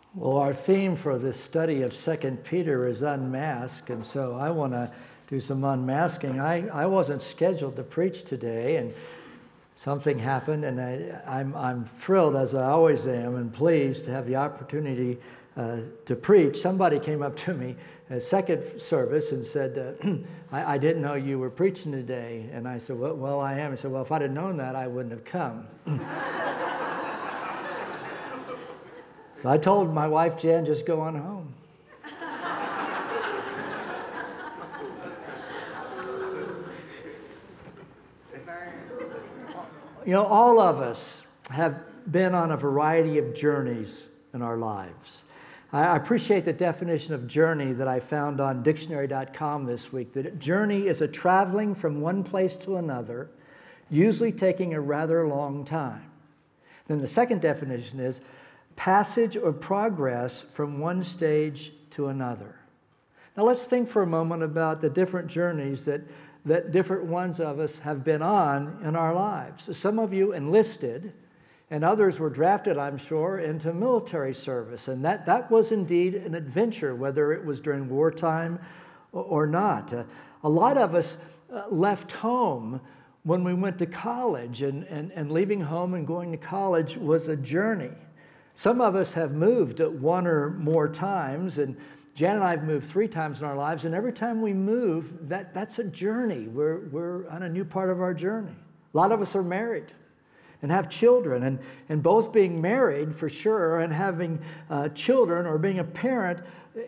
Well, our theme for this study of 2 Peter is unmask, and so I want to do some unmasking. I wasn't scheduled to preach today, and something happened, and I'm thrilled, as I always am, and pleased to have the opportunity to preach. Somebody came up to me at second service and said, I didn't know you were preaching today. And I said, well, I am. He said, well, if I'd have known that, I wouldn't have come. So I told my wife, Jan, just go on home. You know, all of us have been on a variety of journeys in our lives. I appreciate the definition of journey that I found on dictionary.com this week, that journey is a traveling from one place to another, usually taking a rather long time. Then the second definition is passage or progress from one stage to another. Now let's think for a moment about the different journeys that different ones of us have been on in our lives. Some of you enlisted, and others were drafted, I'm sure, into military service. And that was indeed an adventure, whether it was during wartime or not. A lot of us left home when we went to college, and leaving home and going to college was a journey. Some of us have moved one or more times, and Jan and I have moved 3 times in our lives, and every time we move, that's a journey. We're on a new part of our journey. A lot of us are married and have children, and both being married for sure and having children or being a parent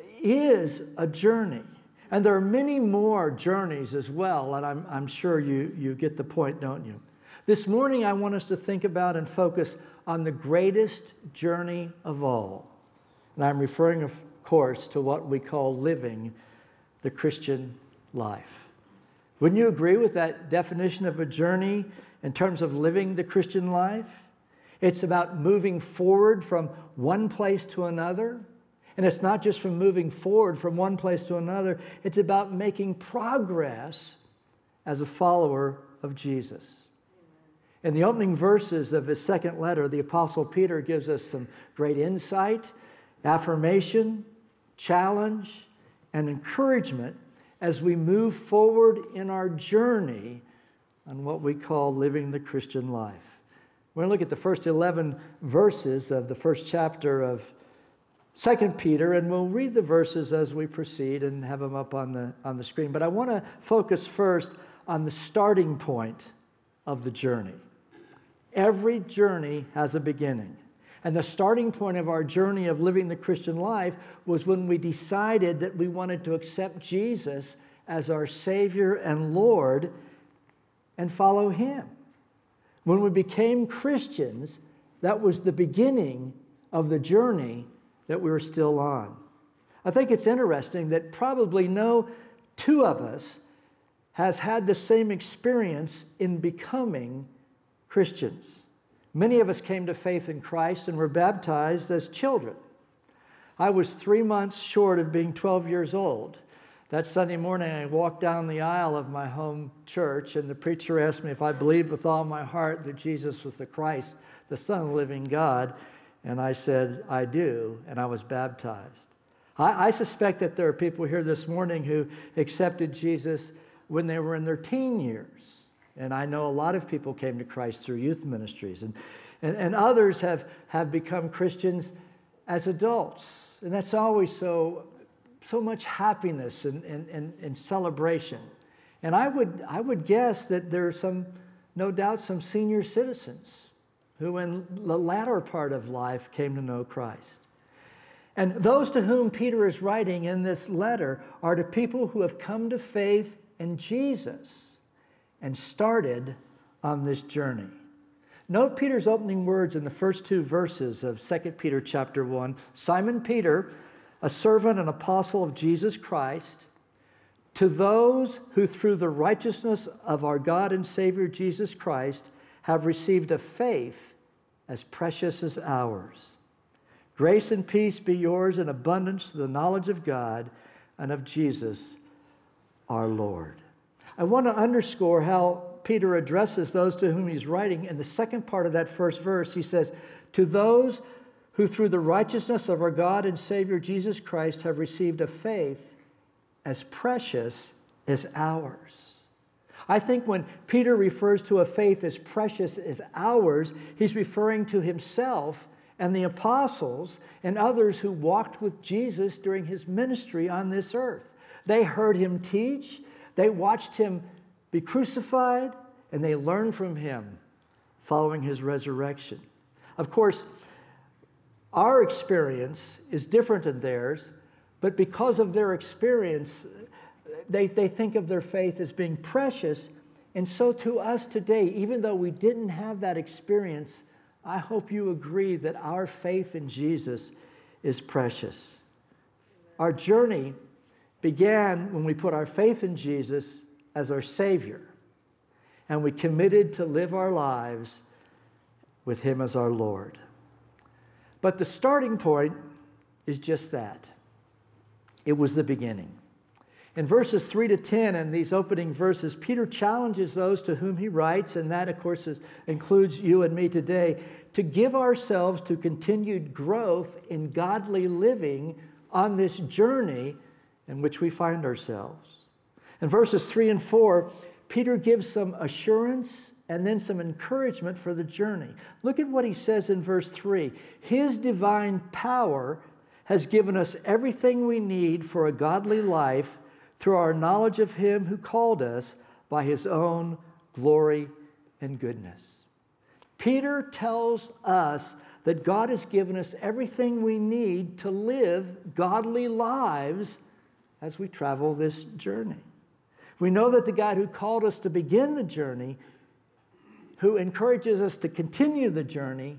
is a journey. And there are many more journeys as well, and I'm sure you get the point, don't you? This morning I want us to think about and focus on the greatest journey of all. And I'm referring, of course, to what we call living the Christian life. Wouldn't you agree with that definition of a journey in terms of living the Christian life? It's about moving forward from one place to another. And it's not just from moving forward from one place to another. It's about making progress as a follower of Jesus. In the opening verses of his second letter, the Apostle Peter gives us some great insight, affirmation, challenge, and encouragement as we move forward in our journey on what we call living the Christian life. We're going to look at the first 11 verses of the first chapter of 2 Peter, and we'll read the verses as we proceed and have them up on the screen. But I want to focus first on the starting point of the journey. Every journey has a beginning. And the starting point of our journey of living the Christian life was when we decided that we wanted to accept Jesus as our Savior and Lord and follow Him. When we became Christians, that was the beginning of the journey that we were still on. I think it's interesting that probably no 2 of us has had the same experience in becoming Christians. Many of us came to faith in Christ and were baptized as children. I was 3 months short of being 12 years old. That Sunday morning, I walked down the aisle of my home church, and the preacher asked me if I believed with all my heart that Jesus was the Christ, the Son of the living God, and I said, I do, and I was baptized. I suspect that there are people here this morning who accepted Jesus when they were in their teen years. And I know a lot of people came to Christ through youth ministries. And others have become Christians as adults. And that's always so much happiness and celebration. And I would guess that there are no doubt some senior citizens who in the latter part of life came to know Christ. And those to whom Peter is writing in this letter are to people who have come to faith in Jesus and started on this journey. Note Peter's opening words in the first 2 verses of 2 Peter chapter 1. Simon Peter, a servant and apostle of Jesus Christ, to those who through the righteousness of our God and Savior Jesus Christ have received a faith as precious as ours. Grace and peace be yours in abundance to the knowledge of God and of Jesus our Lord. I want to underscore how Peter addresses those to whom he's writing. In the second part of that first verse, he says, to those who through the righteousness of our God and Savior Jesus Christ have received a faith as precious as ours. I think when Peter refers to a faith as precious as ours, he's referring to himself and the apostles and others who walked with Jesus during his ministry on this earth. They heard him teach, they watched him be crucified, and they learned from him following his resurrection. Of course, our experience is different than theirs, but because of their experience, they think of their faith as being precious. And so to us today, even though we didn't have that experience, I hope you agree that our faith in Jesus is precious. Our journey began when we put our faith in Jesus as our Savior, and we committed to live our lives with him as our Lord. But the starting point is just that. It was the beginning. In verses 3 to 10, in these opening verses, Peter challenges those to whom he writes, and that, of course, includes you and me today, to give ourselves to continued growth in godly living on this journey in which we find ourselves. In verses 3 and 4, Peter gives some assurance and then some encouragement for the journey. Look at what he says in verse 3. His divine power has given us everything we need for a godly life through our knowledge of him who called us by his own glory and goodness. Peter tells us that God has given us everything we need to live godly lives as we travel this journey. We know that the God who called us to begin the journey, who encourages us to continue the journey,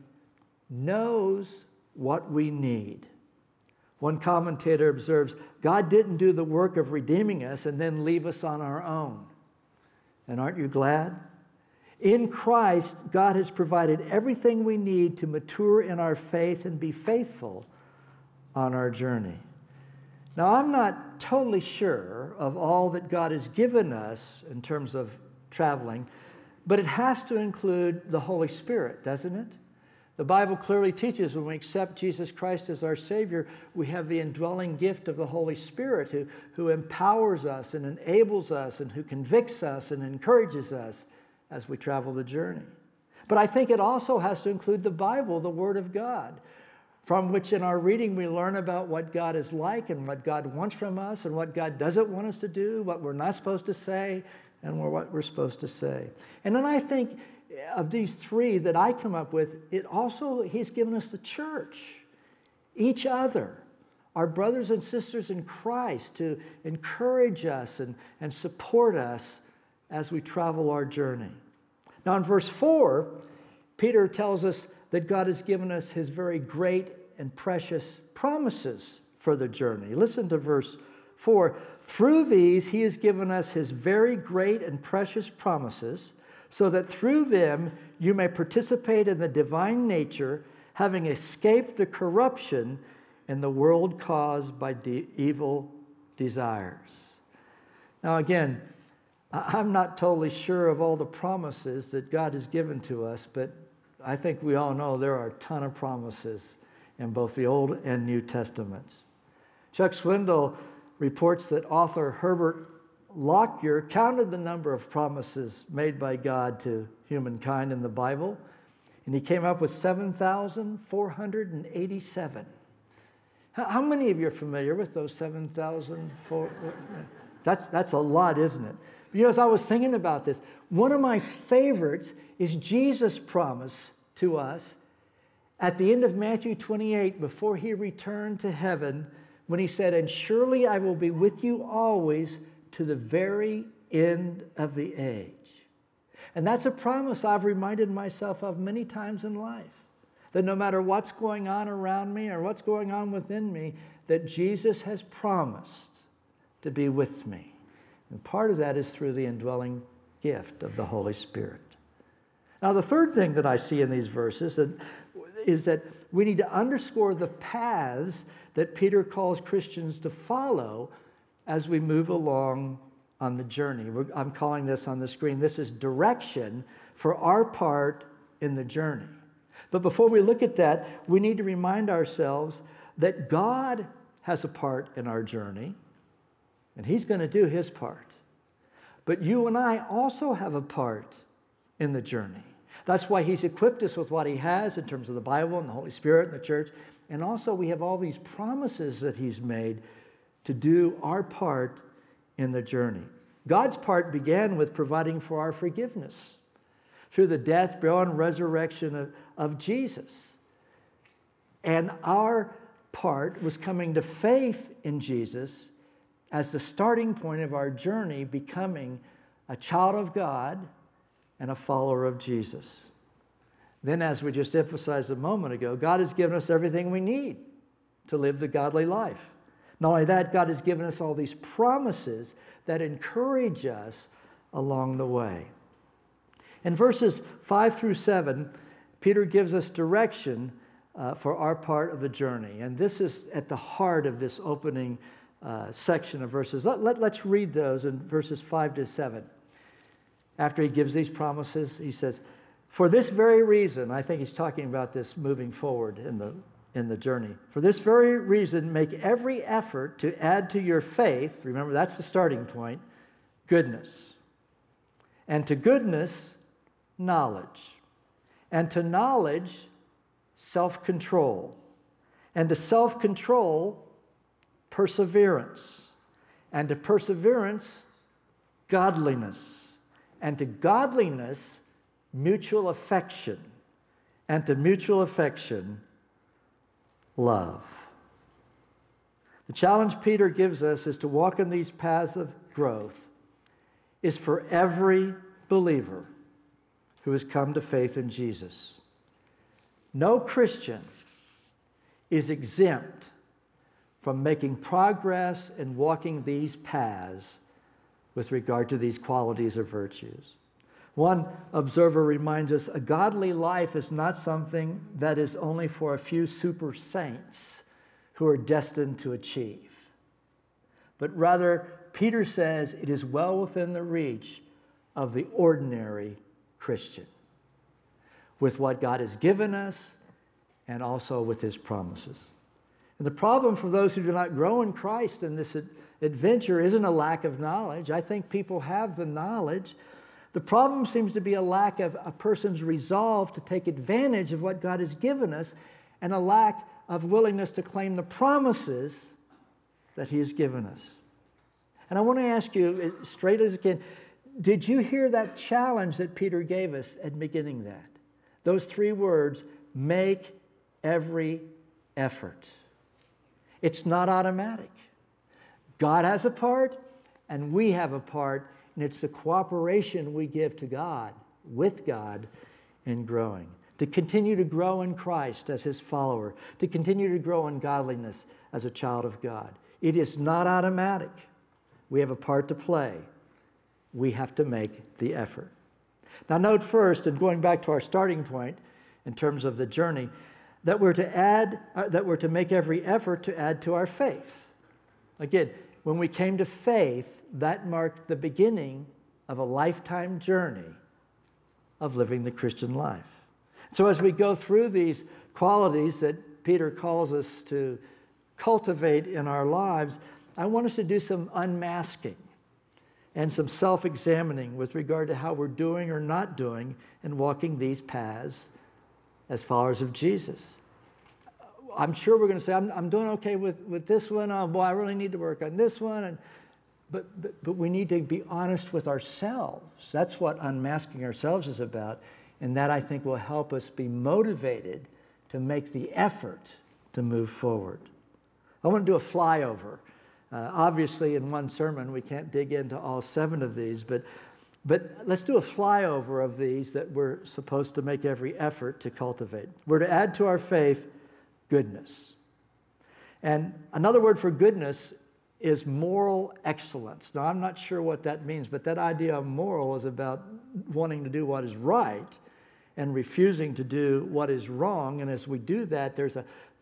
knows what we need. One commentator observes, God didn't do the work of redeeming us and then leave us on our own. And aren't you glad? In Christ, God has provided everything we need to mature in our faith and be faithful on our journey. Now, I'm not totally sure of all that God has given us in terms of traveling, but it has to include the Holy Spirit, doesn't it? The Bible clearly teaches when we accept Jesus Christ as our Savior, we have the indwelling gift of the Holy Spirit who empowers us and enables us and who convicts us and encourages us as we travel the journey. But I think it also has to include the Bible, the Word of God, from which in our reading we learn about what God is like and what God wants from us and what God doesn't want us to do, what we're not supposed to say, and what we're supposed to say. And then I think of these three that I come up with, he's given us the church, each other, our brothers and sisters in Christ, to encourage us and support us as we travel our journey. Now in verse 4, Peter tells us that God has given us his very great and precious promises for the journey. Listen to verse 4. Through these he has given us his very great and precious promises, so that through them you may participate in the divine nature, having escaped the corruption in the world caused by evil desires. Now again, I'm not totally sure of all the promises that God has given to us, but I think we all know there are a ton of promises in both the Old and New Testaments. Chuck Swindoll reports that author Herbert Lockyer counted the number of promises made by God to humankind in the Bible, and he came up with 7,487. How many of you are familiar with those 7,004? That's a lot, isn't it? You know, as I was thinking about this, one of my favorites is Jesus' promise to us at the end of Matthew 28, before he returned to heaven, when he said, "And surely I will be with you always to the very end of the age." And that's a promise I've reminded myself of many times in life, that no matter what's going on around me or what's going on within me, that Jesus has promised to be with me. And part of that is through the indwelling gift of the Holy Spirit. Now, the third thing that I see in these verses is that we need to underscore the paths that Peter calls Christians to follow as we move along on the journey. I'm calling this on the screen, this is direction for our part in the journey. But before we look at that, we need to remind ourselves that God has a part in our journey, and He's going to do His part. But you and I also have a part in the journey. That's why He's equipped us with what He has in terms of the Bible and the Holy Spirit and the church. And also we have all these promises that He's made to do our part in the journey. God's part began with providing for our forgiveness through the death, burial, and resurrection of Jesus. And our part was coming to faith in Jesus as the starting point of our journey, becoming a child of God and a follower of Jesus. Then, as we just emphasized a moment ago, God has given us everything we need to live the godly life. Not only that, God has given us all these promises that encourage us along the way. In verses 5 through 7, Peter gives us direction for our part of the journey. And this is at the heart of this opening section of verses. Let's read those in verses 5 to 7. After he gives these promises, he says, "For this very reason," I think he's talking about this moving forward in the journey. "For this very reason, make every effort to add to your faith," remember that's the starting point, "goodness. And to goodness, knowledge. And to knowledge, self-control. And to self-control, perseverance. And to perseverance, godliness. And to godliness, mutual affection. And to mutual affection, love." The challenge Peter gives us is to walk in these paths of growth is for every believer who has come to faith in Jesus. No Christian is exempt from making progress in walking these paths with regard to these qualities or virtues. One observer reminds us a godly life is not something that is only for a few super saints who are destined to achieve. But rather, Peter says it is well within the reach of the ordinary Christian with what God has given us and also with His promises. And the problem for those who do not grow in Christ in this adventure isn't a lack of knowledge. I think people have the knowledge. The problem seems to be a lack of a person's resolve to take advantage of what God has given us and a lack of willingness to claim the promises that He has given us. And I want to ask you, as straight as I can, did you hear that challenge that Peter gave us at beginning that? Those three words, make every effort. It's not automatic. God has a part, and we have a part, and it's the cooperation we give to God, with God, in growing. To continue to grow in Christ as His follower. To continue to grow in godliness as a child of God. It is not automatic. We have a part to play. We have to make the effort. Now note first, and going back to our starting point in terms of the journey, that we're to make every effort to add to our faith. Again, when we came to faith, that marked the beginning of a lifetime journey of living the Christian life. So as we go through these qualities that Peter calls us to cultivate in our lives, I want us to do some unmasking and some self-examining with regard to how we're doing or not doing and walking these paths as followers of Jesus. I'm sure we're going to say, I'm doing okay with this one. Oh, boy, I really need to work on this one. But we need to be honest with ourselves. That's what unmasking ourselves is about. And that, I think, will help us be motivated to make the effort to move forward. I want to do a flyover. Obviously, in one sermon, we can't dig into all 7 of these, but let's do a flyover of these that we're supposed to make every effort to cultivate. We're to add to our faith goodness. And another word for goodness is moral excellence. Now, I'm not sure what that means, but that idea of moral is about wanting to do what is right and refusing to do what is wrong. And as we do that, there's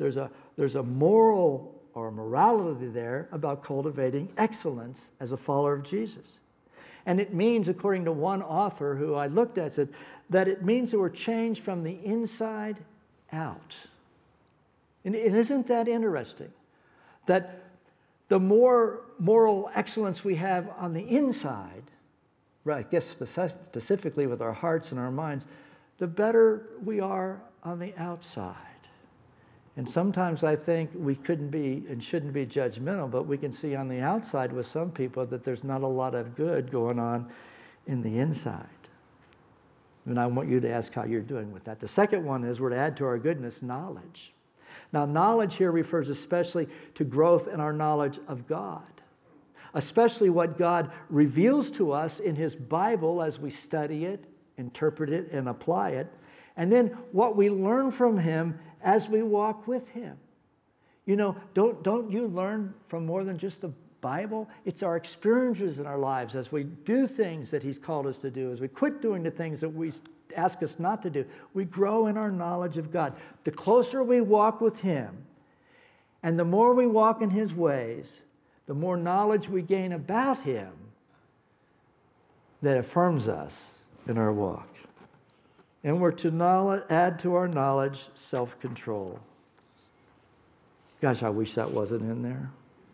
a moral or a morality there about cultivating excellence as a follower of Jesus. And it means, according to one author who I looked at, said that it means that we're changed from the inside out. And isn't that interesting? That the more moral excellence we have on the inside, right, I guess specifically with our hearts and our minds, the better we are on the outside. And sometimes I think we couldn't be and shouldn't be judgmental, but we can see on the outside with some people that there's not a lot of good going on in the inside. And I want you to ask how you're doing with that. The second one is we're to add to our goodness knowledge. Now, knowledge here refers especially to growth in our knowledge of God, especially what God reveals to us in His Bible as we study it, interpret it, and apply it, and then what we learn from Him as we walk with Him. You know, don't you learn from more than just the Bible? It's our experiences in our lives as we do things that He's called us to do, as we quit doing the things that we ask us not to do. We grow in our knowledge of God. The closer we walk with Him, and the more we walk in His ways, the more knowledge we gain about Him that affirms us in our walk. And we're to add to our knowledge self-control. Gosh, I wish that wasn't in there.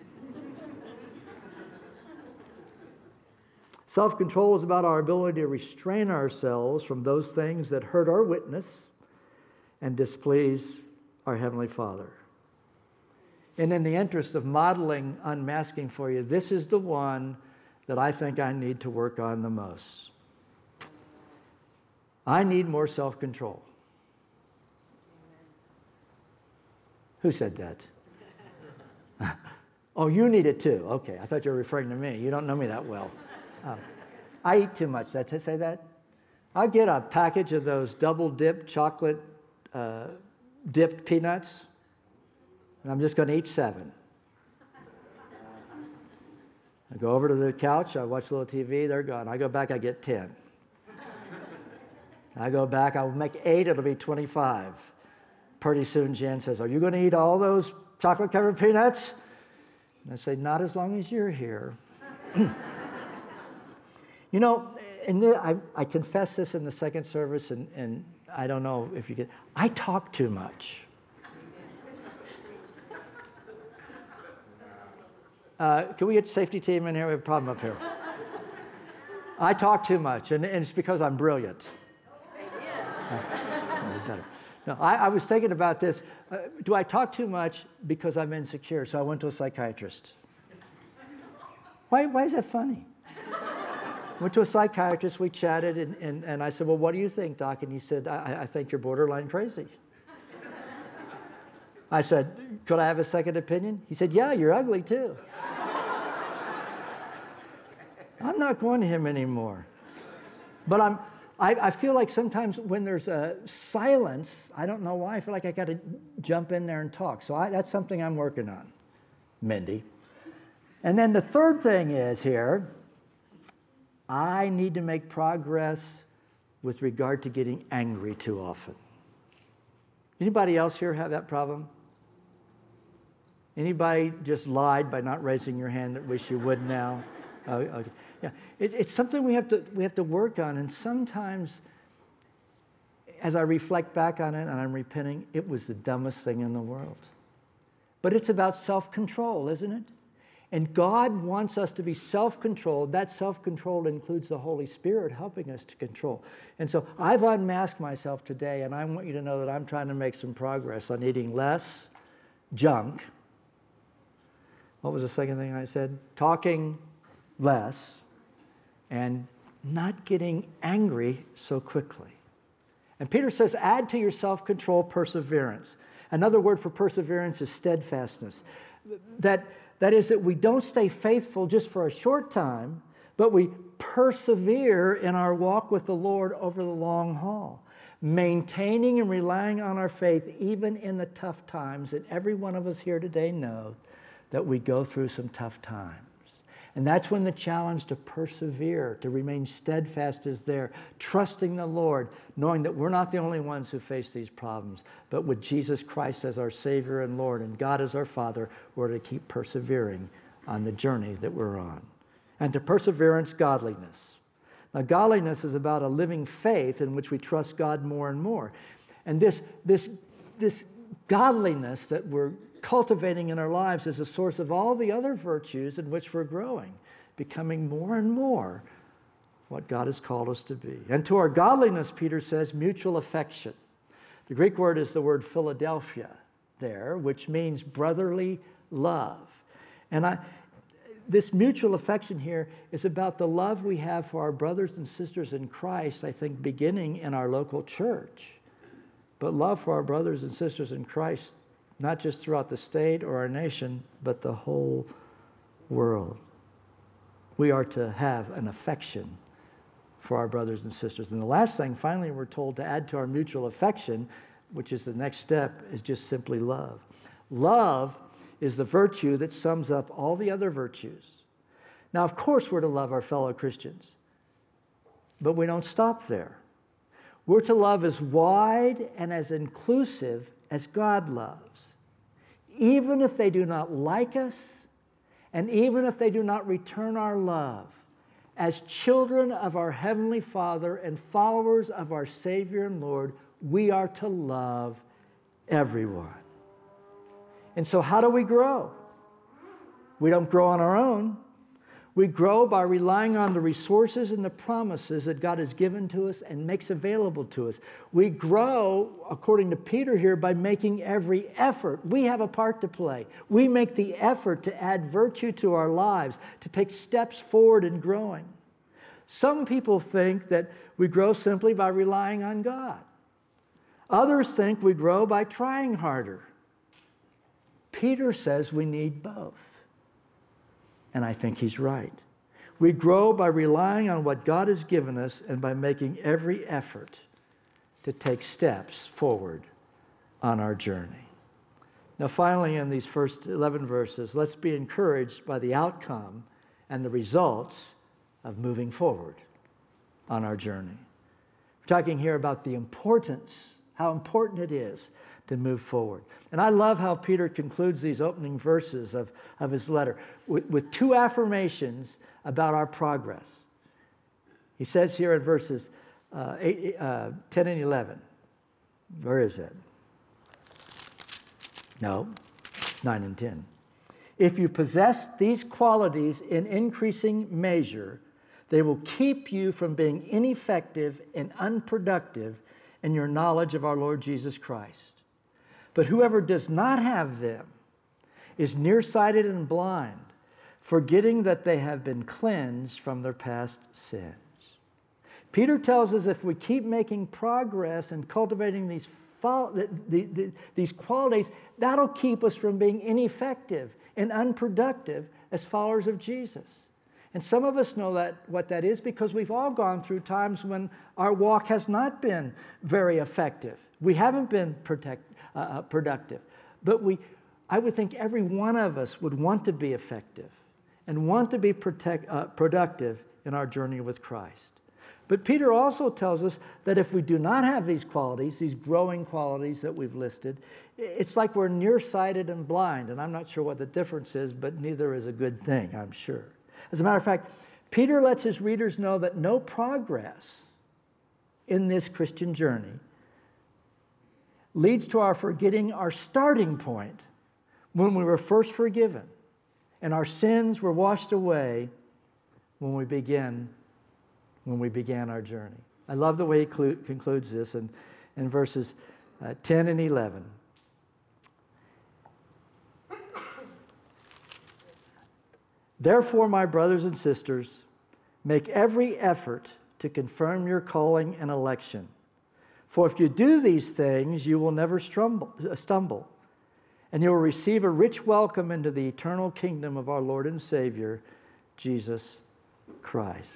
Self-control is about our ability to restrain ourselves from those things that hurt our witness and displease our Heavenly Father. And in the interest of modeling unmasking for you, this is the one that I think I need to work on the most. I need more self-control. Who said that? Oh, you need it too. Okay, I thought you were referring to me. You don't know me that well. I eat too much. Did I say that? I'll get a package of those double-dipped chocolate dipped peanuts, and I'm just going to eat 7. I go over to the couch, I watch a little TV, they're gone. I go back, I get 10. I go back, I'll make 8, it'll be 25. Pretty soon Jan says, "Are you going to eat all those chocolate-covered peanuts?" And I say, "Not as long as you're here." You know, and I confess this in the second service, and I don't know if you get, I talk too much. Can we get safety team in here? We have a problem up here. I talk too much, and it's because I'm brilliant. No, I was thinking about this. Do I talk too much because I'm insecure? So I went to a psychiatrist. Why is that funny? Went to a psychiatrist, we chatted, and I said, "Well, what do you think, Doc?" And he said, I think you're borderline crazy. I said, "Could I have a second opinion?" He said, "Yeah, you're ugly too." I'm not going to him anymore. But I feel like sometimes when there's a silence, I don't know why, I feel like I got to jump in there and talk. So that's something I'm working on, Mindy. And then the third thing is here, I need to make progress with regard to getting angry too often. Anybody else here have that problem? Anybody just lied by not raising your hand that wish you would now? Oh, okay. Yeah, it's something we have to work on, and sometimes, as I reflect back on it and I'm repenting, it was the dumbest thing in the world. But it's about self-control, isn't it? And God wants us to be self-controlled. That self-control includes the Holy Spirit helping us to control. And so I've unmasked myself today, and I want you to know that I'm trying to make some progress on eating less junk. What was the second thing I said? Talking less and not getting angry so quickly. And Peter says, add to your self-control perseverance. Another word for perseverance is steadfastness. That is that we don't stay faithful just for a short time, but we persevere in our walk with the Lord over the long haul, maintaining and relying on our faith even in the tough times. And every one of us here today know that we go through some tough times. And that's when the challenge to persevere, to remain steadfast is there, trusting the Lord, knowing that we're not the only ones who face these problems, but with Jesus Christ as our Savior and Lord and God as our Father, we're to keep persevering on the journey that we're on. And to perseverance, godliness. Now, godliness is about a living faith in which we trust God more and more. And this this godliness that we're cultivating in our lives is a source of all the other virtues in which we're growing, becoming more and more what God has called us to be. And to our godliness, Peter says, mutual affection. The Greek word is the word Philadelphia there, which means brotherly love. And this mutual affection here is about the love we have for our brothers and sisters in Christ, I think, beginning in our local church. But love for our brothers and sisters in Christ, not just throughout the state or our nation, but the whole world. We are to have an affection for our brothers and sisters. And the last thing, finally, we're told to add to our mutual affection, which is the next step, is just simply love. Love is the virtue that sums up all the other virtues. Now, of course, we're to love our fellow Christians, but we don't stop there. We're to love as wide and as inclusive as God loves, even if they do not like us, and even if they do not return our love. As children of our Heavenly Father and followers of our Savior and Lord, we are to love everyone. And so how do we grow? We don't grow on our own. We grow by relying on the resources and the promises that God has given to us and makes available to us. We grow, according to Peter here, by making every effort. We have a part to play. We make the effort to add virtue to our lives, to take steps forward in growing. Some people think that we grow simply by relying on God. Others think we grow by trying harder. Peter says we need both. And I think he's right. We grow by relying on what God has given us and by making every effort to take steps forward on our journey. Now, finally, in these first 11 verses, let's be encouraged by the outcome and the results of moving forward on our journey. We're talking here about the importance, how important it is to move forward. And I love how Peter concludes these opening verses of his letter with two affirmations about our progress. He says here in verses 10 and 11, where is it? No, 9 and 10. If you possess these qualities in increasing measure, they will keep you from being ineffective and unproductive in your knowledge of our Lord Jesus Christ. But whoever does not have them is nearsighted and blind, forgetting that they have been cleansed from their past sins. Peter tells us if we keep making progress and cultivating these qualities, that'll keep us from being ineffective and unproductive as followers of Jesus. And some of us know what that is because we've all gone through times when our walk has not been very effective. We haven't been productive. But I would think every one of us would want to be effective and want to be productive in our journey with Christ. But Peter also tells us that if we do not have these qualities, these growing qualities that we've listed, it's like we're nearsighted and blind. And I'm not sure what the difference is, but neither is a good thing, I'm sure. As a matter of fact, Peter lets his readers know that no progress in this Christian journey leads to our forgetting our starting point when we were first forgiven and our sins were washed away when we began our journey. I love the way he concludes this in verses 10 and 11. Therefore, my brothers and sisters, make every effort to confirm your calling and election. For if you do these things, you will never stumble, and you will receive a rich welcome into the eternal kingdom of our Lord and Savior, Jesus Christ.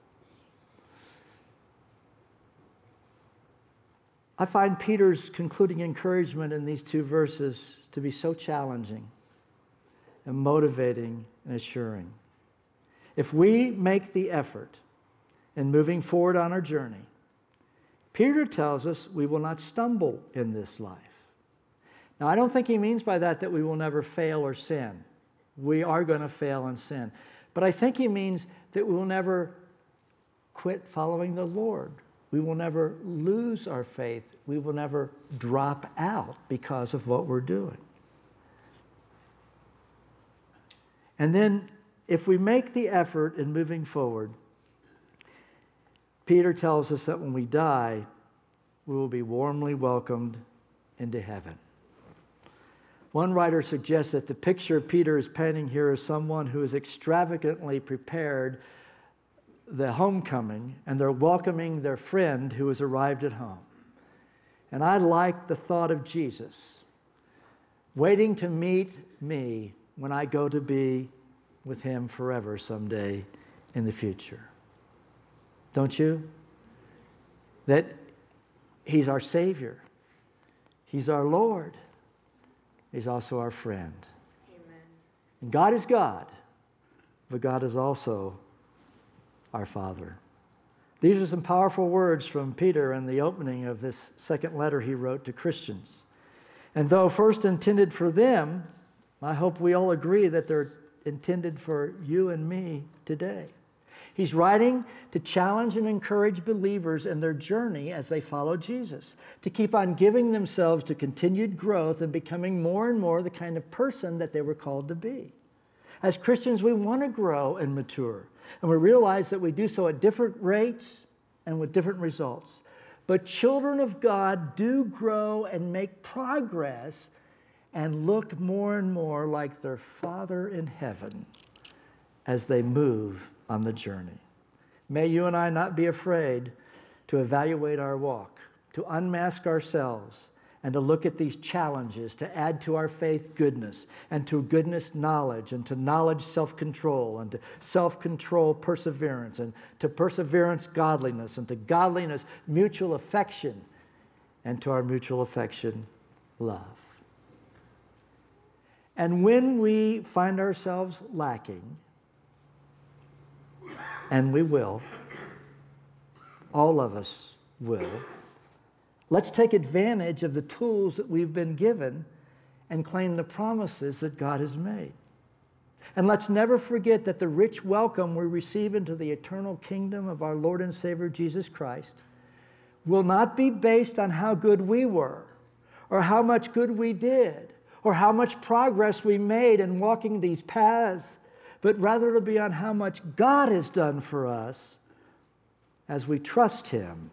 I find Peter's concluding encouragement in these two verses to be so challenging and motivating and assuring. If we make the effort in moving forward on our journey, Peter tells us we will not stumble in this life. Now, I don't think he means by that we will never fail or sin. We are going to fail and sin. But I think he means that we will never quit following the Lord. we will never lose our faith. We will never drop out because of what we're doing. And then if we make the effort in moving forward, Peter tells us that when we die, we will be warmly welcomed into heaven. One writer suggests that the picture Peter is painting here is someone who has extravagantly prepared the homecoming, and they're welcoming their friend who has arrived at home. And I like the thought of Jesus waiting to meet me when I go to be with him forever someday in the future. Don't you? That he's our Savior. He's our Lord. He's also our friend. Amen. And God is God, but God is also our Father. These are some powerful words from Peter in the opening of this second letter he wrote to Christians. And though first intended for them, I hope we all agree that they're intended for you and me today. He's writing to challenge and encourage believers in their journey as they follow Jesus, to keep on giving themselves to continued growth and becoming more and more the kind of person that they were called to be. As Christians, we want to grow and mature, and we realize that we do so at different rates and with different results. But children of God do grow and make progress and look more and more like their Father in heaven as they move on the journey. May you and I not be afraid to evaluate our walk, to unmask ourselves, and to look at these challenges, to add to our faith goodness, and to goodness knowledge, and to knowledge self-control, and to self-control perseverance, and to perseverance godliness, and to godliness mutual affection, and to our mutual affection love. And when we find ourselves lacking, and we will, all of us will, let's take advantage of the tools that we've been given and claim the promises that God has made. And let's never forget that the rich welcome we receive into the eternal kingdom of our Lord and Savior Jesus Christ will not be based on how good we were, or how much good we did, or how much progress we made in walking these paths, but rather it'll be on how much God has done for us as we trust him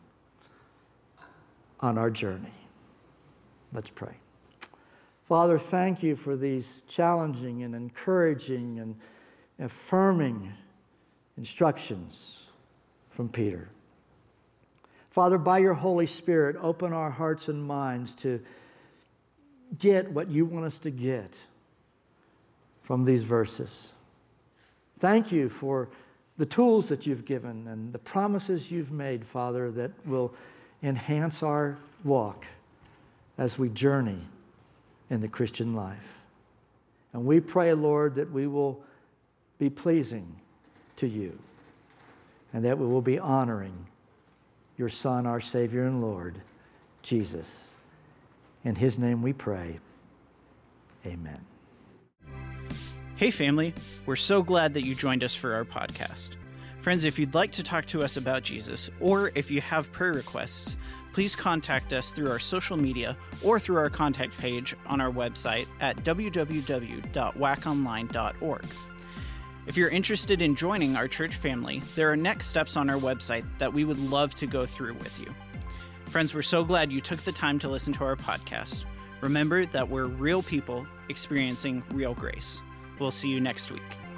on our journey. Let's pray. Father, thank you for these challenging and encouraging and affirming instructions from Peter. Father, by your Holy Spirit, open our hearts and minds to get what you want us to get from these verses. Thank you for the tools that you've given and the promises you've made, Father, that will enhance our walk as we journey in the Christian life. And we pray, Lord, that we will be pleasing to you and that we will be honoring your Son, our Savior and Lord, Jesus. In his name we pray. Amen. Hey family, we're so glad that you joined us for our podcast. Friends, if you'd like to talk to us about Jesus, or if you have prayer requests, please contact us through our social media or through our contact page on our website at www.waconline.org. If you're interested in joining our church family, there are next steps on our website that we would love to go through with you. Friends, we're so glad you took the time to listen to our podcast. Remember that we're real people experiencing real grace. We'll see you next week.